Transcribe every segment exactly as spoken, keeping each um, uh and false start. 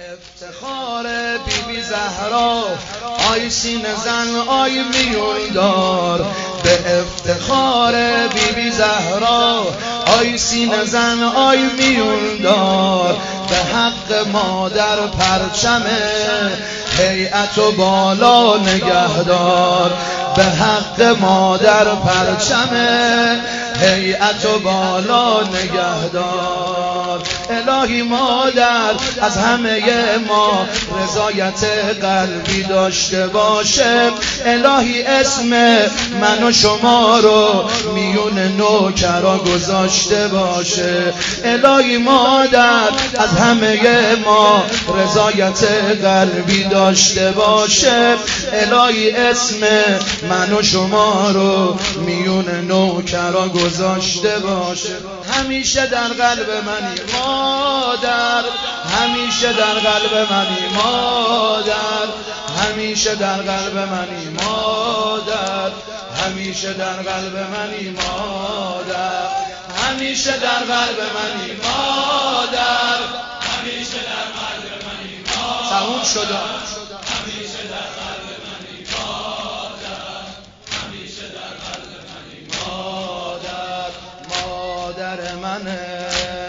افتخار بی بی زهرا آی سینه زن آی میون دار، به افتخار بی بی زهرا آی سینه زن آی میون دار، به حق مادر پرچم هیئت و بالا نگهدار، به حق مادر پرچم هیئت و بالا نگهدار. الهی مادر از همه ما رضایت قلبی داشته باشه، الهی اسم من و شما رو میون نوکرا گذاشته باشه، الهی مادر از همه ما رضایت قلبی داشته باشه، الهی اسم من و شما رو میون نوکرا گذاشته باشه. همیشه در قلب منی مادر، همیشه در قلب منی مادر، همیشه در قلب منی مادر، همیشه در قلب منی مادر، همیشه در قلب منی مادر، همیشه در قلب منی مادر. تموم شد. همیشه در قلب منی مادر، همیشه در قلب منی مادر. مادر منه،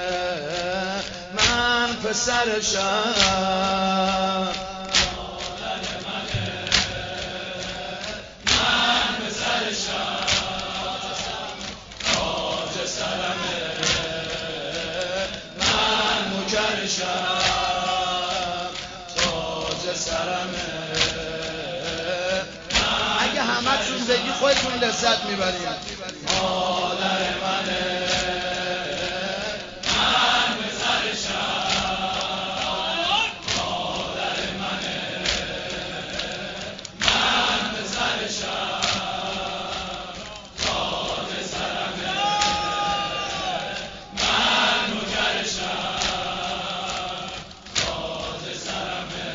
من پسرشم، مادر منه، من پسرشم، تاج سرمه، من نوکرشم، تاج سرمه. اگه همتون بگی خودتون لذت میبرید. مادر منه، من پسرشم، مادر منه، من پسرشم، تاج سرمه، من نوکرشم، تاج سرمه،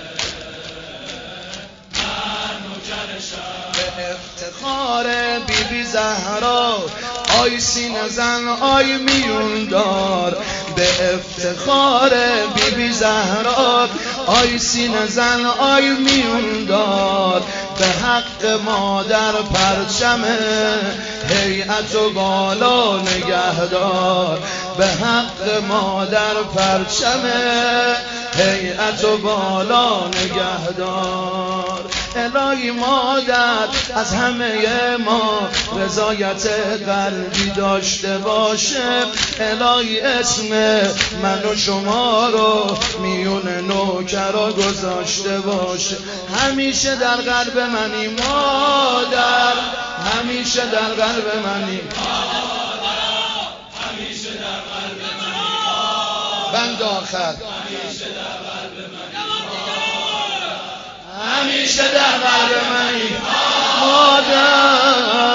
من نوکرشم. به افتخار بی بی زهرا آی سینه زن آی میون دار، به افتخار بی بی زهرا آی سینه زن آی میون دار، به حق مادر پرچم هیئت و بالا نگهدار، به حق مادر پرچم هیئت و بالا نگهدار. الهی مادر از همه ما رضایت قلبی داشته باشه، الهی اسم من و شما رو میون نوکرا گذاشته باشه. همیشه در قلب منی مادر، همیشه در قلب منی مادر، همیشه در قلب منی مادر. بند آخر. همیشه در قلب منی مادر، همیشه در قلب منی مادر،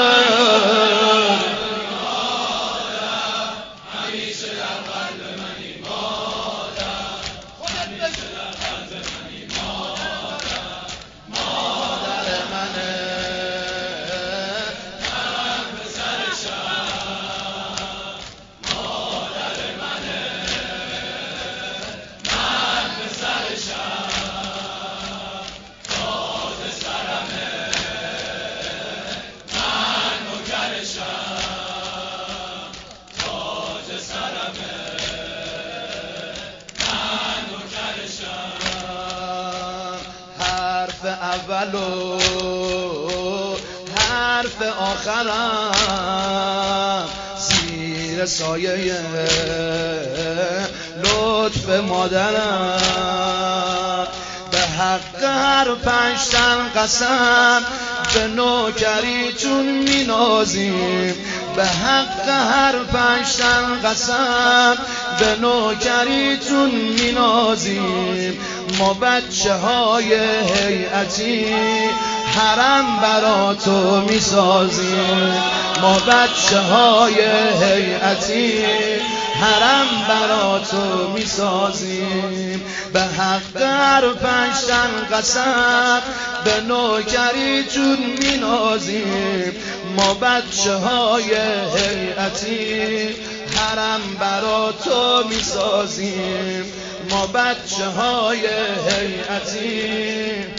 همیشه در قلب منی مادر، همیشه در قلب منی مادر. مادر منه، من پسرشم، مادر منه، من پسرشم، تاج سرمه، من نوکرشم، تاج سرمه، من نوکرشم. حرف اول و حرف آخرم زیر سایه لطف مادرم، به حق هر پنج تن قسم به نوکریتون مینازیم، به حق هر پنج تن قسم به نوکریتون مینازیم. ما بچه های هیئتی حرم برا تو میسازیم، ما بچه های هیئتی حرم برا تو میسازیم، به حق هر پنج تن قسم به نوکریتون مینازیم. ما بچه های هیئتی حرم برا تو میسازیم، ما بچه های هیئتی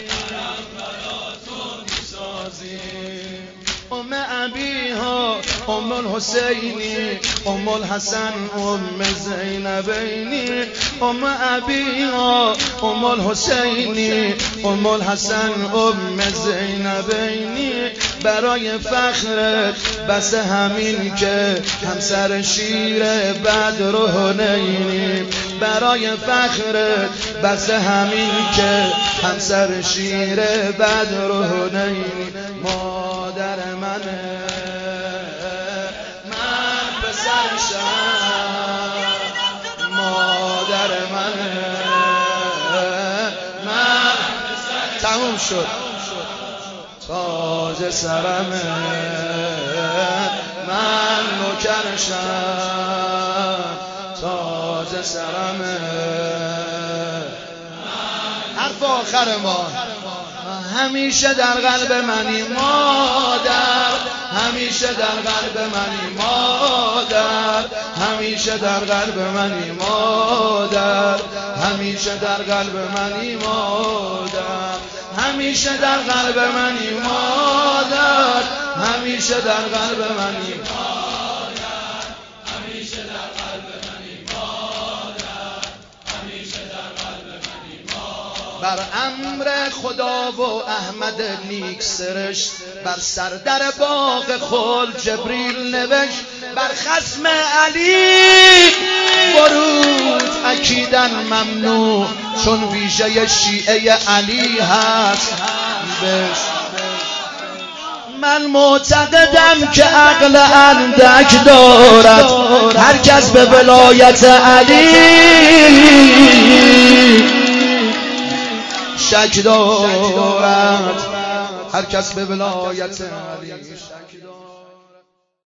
ام ابیها ام الحسینی ام الحسن ام زینبینی ام ابیها ام الحسینی ام الحسن ام زینبینی برای فخرت بس همین که همسر شیر بدر و حنینی برای فخرت بس همین که همسر شیر بدر و حنینی مادر منه من پسرشم مادر منه من تموم شد تاج سرمه من نوکرشم تاج سرمه حرف آخر ما همیشه در قلب منی مادر همیشه در قلب منی مادر همیشه در قلب منی مادر همیشه در قلب منی مادر همیشه در قلب منی مادر همیشه در قلب منی مادر همیشه در قلب منی مادر همیشه در قلب منی مادر بر امر خدا و احمد نیک سرشت بر سردر باغ خلد جبریل نوشت بر خصم علی ورود اکیدن ممنوع چون ویژه شیعه علی هست بش من معتقدم که عقل اندک دارد هر کس به ولایت علی شک دارد هر کس به ولایت علی شک دارد